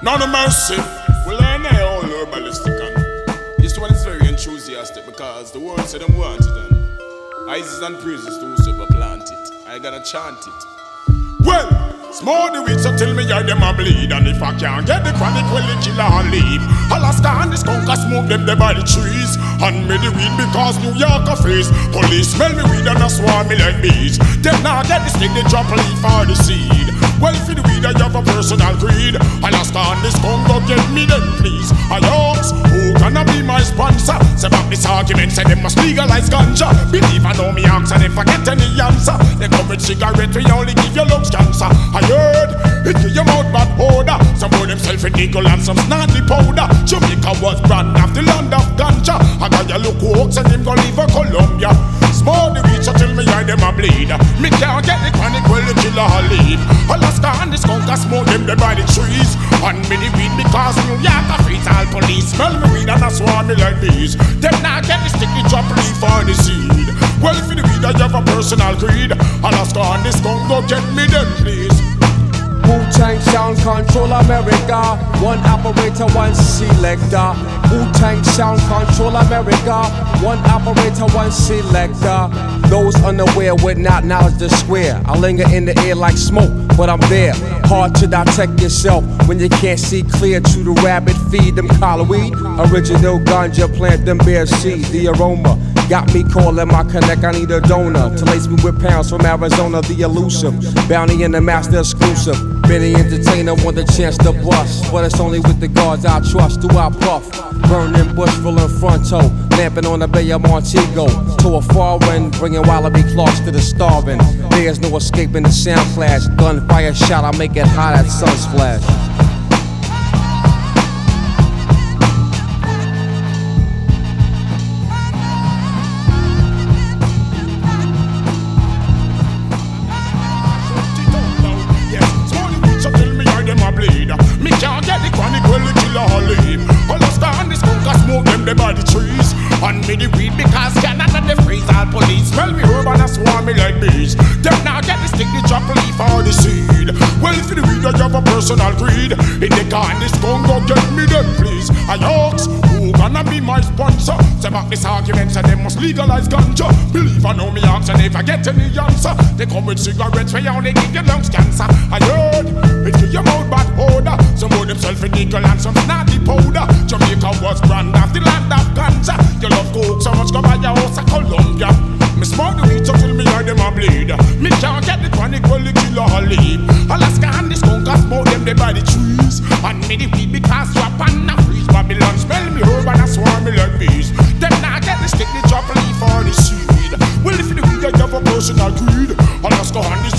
None of mercy. Well, I know all herbalistic and this one is very enthusiastic because the world said them want it and Isis and praises to whosoever plant it. I gotta chant it. Well, small the weeds so tell me I them a bleed. And if I can't get the chronic, well the killer and leave. Alaska and the skunk a smoke them there by the trees. And me the weed because New York a freeze. Police smell me weed and a swarm me like bees. Them now get the stick, they drop a leaf or the seed. Well, for the weed I have a personal greed. Alaska and the skunk go get me them please. I ask, who gonna be my sponsor? Say about this argument, say they must legalize ganja. Believe I know me ask and if I get any answer, they come with cigarette, we only give you lungs cancer. I heard it give your mouth bad odor. Some of themself in nickel and some snarly powder. Jamaica was brand of the land of ganja. I got you look hawks and him go leave a Colombia. Small the reach till me eye them a bleed. Me can't get the chronic, well the killer a leave. Alaska and the skunk a smoke them dead by the trees. And me the weed because New York a freeze. All police smell me weed and a swarm me like bees. Them now get the sticky drop leaf or the seed. Well for the weed I have a personal greed. Alaska and the skunk go get me them please. Wu-Tang Sound control America. One operator, one selector. Wu-Tang Sound control America. One operator, one selector. Those unaware with not knowledge to square. I linger in the air like smoke, but I'm there. Hard to detect yourself when you can't see clear. To the rabbit, feed them collar weed. Original ganja plant, them bare seeds. The aroma got me calling my connect, I need a donor to lace me with pounds from Arizona, the elusive. Bounty and the master exclusive. Many entertainer want the chance to bust, but it's only with the guards I trust. Do I puff? Burning bush full in fronto, lamping on the Bay of Montego. To a far wind, bringing Wallaby Clarks to the starving. There's no escaping the sound clash. Gunfire shot, I make it hot at sunsplash. Me can't get the chronic, well the killer a leave. Alaska and the skunk a smoke them there by the trees. And me the weed because Canada the freeze. All police smell me herb and a swarm me like bees. Them now get the stick, the drop leaf or the seed. Well for the weed I have a personal greed. In the car and the skunk go get me them please. I ask, who gonna be my sponsor? Say about this argument, say they must legalize ganja. Believe I know me ask and if I get any answer, they come with cigarettes where you only give your lungs cancer. I heard it give your mouth bad odor. Some of themself in nickel and some snarly powder. Jamaica was brand of the land of ganja. You love coke so much, go buy your house a Colombia. Me smoke the weed so till me eye them a bleed. Me can't get the chronic, well the killer a leave. Alaska and the skunk a smoke them there by the trees. And me the weed because drop and a freeze. Babylon smell me herb and a swarm me like bees. Them now get the stick, the drop leaf or the seed. Well if the weed I have a personal greed. Alaska and the